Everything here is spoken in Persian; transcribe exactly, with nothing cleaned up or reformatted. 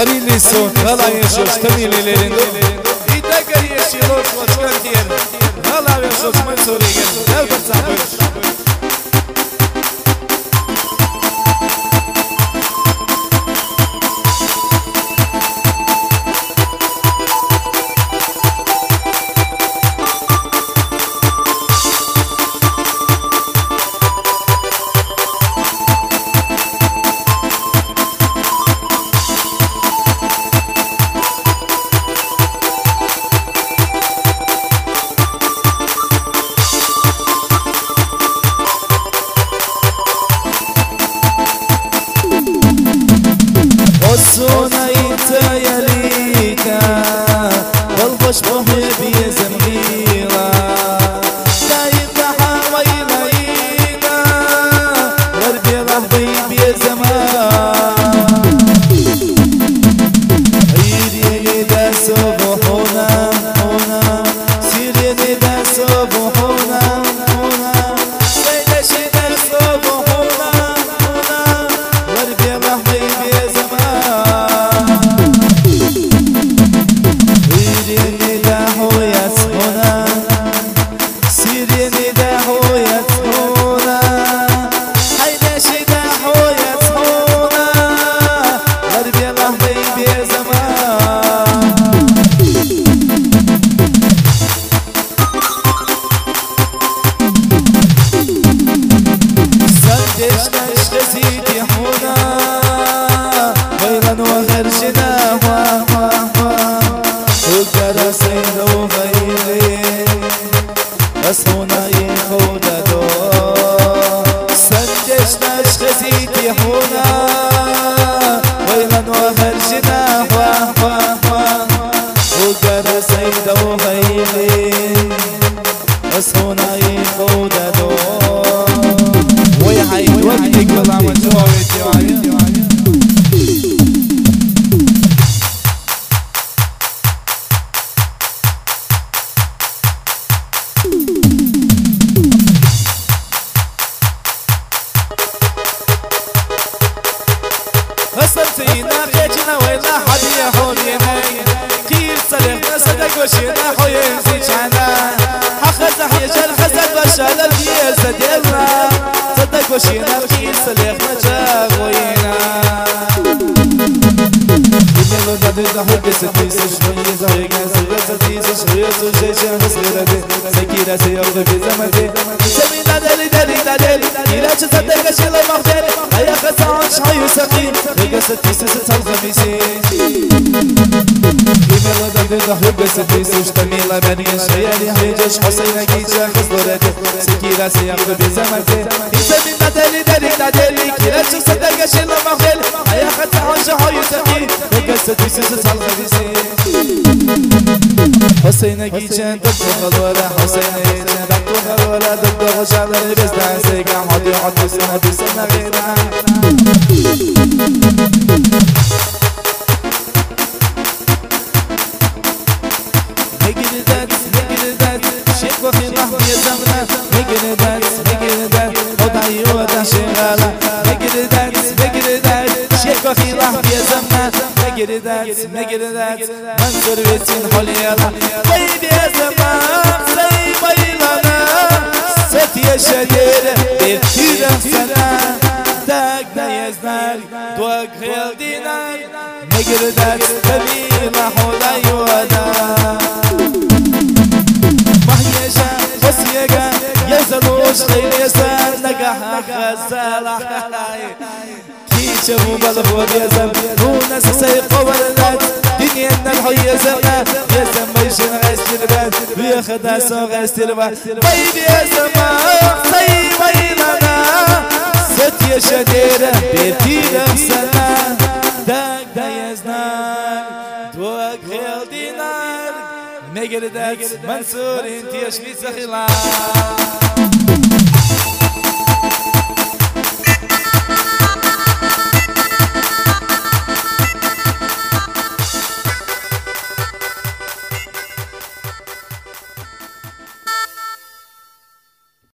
Harili son hala yaşıyoruz tamililerinde İdaka yaşıyoruz başkan diyen Hala yaşıyoruz ben soruya geldim Gel baksan buyur Osuna ita yalita Balbaş muhibbi zemgira Dayita hawayla ita Garbi rahbi zaman Ayiri da subuhuna huna Sirini da subuhuna huna Seyleşi da subuhuna huna Garbi rahbi هنا يخود دو سنجش نشخزيتي هنا ويمن وخرجنا واه واه واه وقر سيد وغيلين بس هنا يخود دو ويحيد وقتك والله من جوابي هستمتينا خيجنا ويلا حدي حولينا كيف صريخنا صدق وشينا حوين زيجانا حخز حيجا الحسد بشال الديزة ديالنا صدق وشينا كيف صريخنا جاغوينا يميلو دادو دحوك ستيس شوية زويقا سيغا ستيس شوية سوشيشا مصغيرة دي سكيرة سيوغ في زمتي سمينا دالي دالي دالي إلا تصدق شيلا مغدر هيا خسعون شعيو سقيم رقا ستيس ستال خميسي يميلو دادو دحوك ستيس اشتميلا بني شيالي حيجش حسينا كيشا خسلورتي سكيرة سيوغ في زمتي سمينا دالي دالي دالي إلا تصدق شيلا مغدر هيا خسعون شعيو سقيم ستيس ستال خميسي حسينا كيشان دكتو خلولا حسينا كيشان دكتو خلولا دكتو خشابر بستان سيقا حدي حدي سنة بسنة غيرها هيجي ذات هيجي ذات شيك وفي لحظة يا زمنا هيجي ذات هيجي ذات وضعي وضع شغالة هيجي ذات هيجي ذات شيك وفي لحظة يا زمنا نگیری دست نگیری دست من سرویسین حالیالا بیبی زمان سی بایلانا ستی شدیره بیرتیرم سنا دک نیزنر دوک خیل دینر نگیری دست ببیلا حولای وادا محیشا حسیگا یزلوش خیلی سر نگه خزالا شمو بالفور يزم وناس سيقوا ولدات دنيانا الحي يزمنا يزم ميشن غيستر بات وياخدها سو غيستر بات بيبي يزم سيبيننا ست يا شديرة بيتينا مسنا داك دا يزنار دوك خيل دينار ميقردات منصور انتي اشلي سخيلان